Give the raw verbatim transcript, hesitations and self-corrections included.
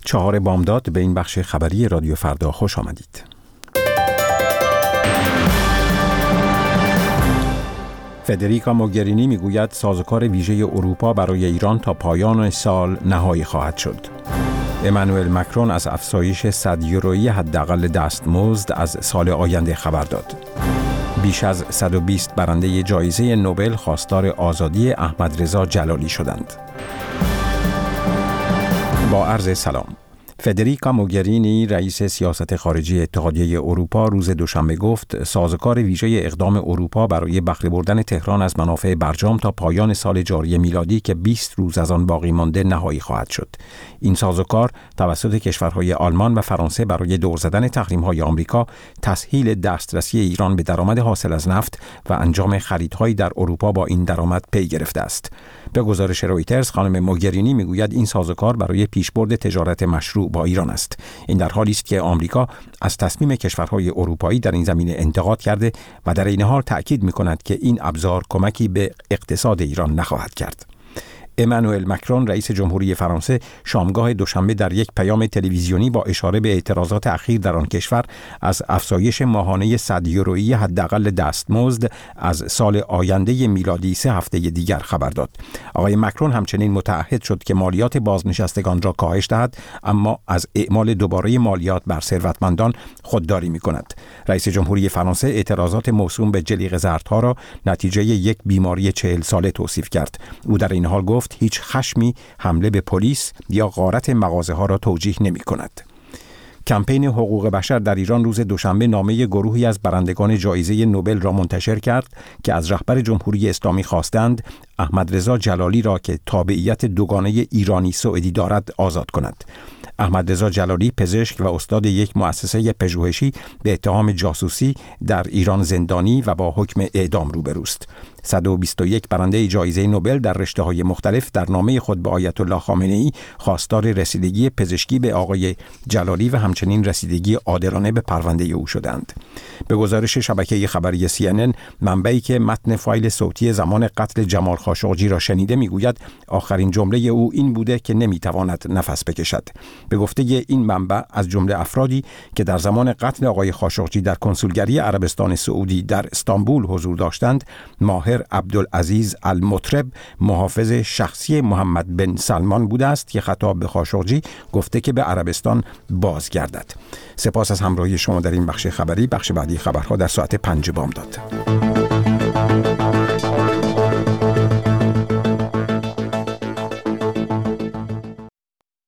چهار بامداد به این بخش خبری رادیو فردا خوش آمدید. فدریکا موگرینی میگوید سازوکار ویژه اروپا برای ایران تا پایان سال نهایی خواهد شد. امانوئل مکرون از افزایش صد یورویی حداقل دستمزد از سال آینده خبر داد. بیش از صد و بیست برنده جایزه نوبل خواستار آزادی احمد رضا جلالی شدند. با عرض سلام. فدریکا موگرینی رئیس سیاست خارجی اتحادیه اروپا روز دوشنبه گفت سازوکار ویژه اقدام اروپا برای بهره بردن تهران از منافع برجام تا پایان سال جاری میلادی که بیست روز از آن باقی مانده نهایی خواهد شد. این سازوکار توسط کشورهای آلمان و فرانسه برای دور زدن تحریم‌های آمریکا، تسهیل دسترسی ایران به درآمد حاصل از نفت و انجام خریدهایی در اروپا با این درآمد پی گرفته است. به گزارش رویترز خانم موگرینی میگوید این سازوکار برای پیشبرد تجارت مشروع با ایران است. این در حالی است که آمریکا از تصمیم کشورهای اروپایی در این زمینه انتقاد کرده و در این حال تأکید می‌کند که این ابزار کمکی به اقتصاد ایران نخواهد کرد. امانوئل مکرون رئیس جمهوری فرانسه شامگاه دوشنبه در یک پیام تلویزیونی با اشاره به اعتراضات اخیر در آن کشور از افزایش ماهانه صد یورویی حداقل دستمزد از سال آینده میلادی سه هفته دیگر خبر داد. آقای مکرون همچنین متعهد شد که مالیات بازنشستگان را کاهش دهد، اما از اعمال دوباره مالیات بر ثروتمندان خودداری می‌کند. رئیس جمهوری فرانسه اعتراضات موسوم به جلیق زردها را نتیجه یک بیماری چهل ساله توصیف کرد. او در این حال گفت هیچ خشمی حمله به پلیس یا غارت مغازه ها را توجیه نمی کند. کمپین حقوق بشر در ایران روز دوشنبه نامه گروهی از برندگان جایزه نوبل را منتشر کرد که از رهبر جمهوری اسلامی خواستند احمد رضا جلالی را که تابعیت دوگانه ایرانی سعودی دارد آزاد کند. احمد رضا جلالی پزشک و استاد یک مؤسسه پژوهشی به اتهام جاسوسی در ایران زندانی و با حکم اعدام روبروست. صد و بیست و یک برنده جایزه نوبل در رشته‌های مختلف در نامه خود به آیت الله خامنه‌ای خواستار رسیدگی پزشکی به آقای جلالی و همچنین رسیدگی عادلانه به پرونده او شدند. به گزارش شبکه خبری سی ان ان، منبعی که متن فایل صوتی زمان قتل جمال خاشقجی را شنیده میگوید آخرین جمله او این بوده که نمیتواند نفس بکشد. به گفته این منبع از جمله افرادی که در زمان قتل آقای خاشقجی در کنسولگری عربستان سعودی در استانبول حضور داشتند، ماهر عبدالعزیز المطرب محافظ شخصی محمد بن سلمان بوده است که خطاب به خاشقجی گفته که به عربستان بازگردد. سپاس از همراهی شما در این بخش خبری. بخش بعدی خبرها در ساعت پنج بامداد.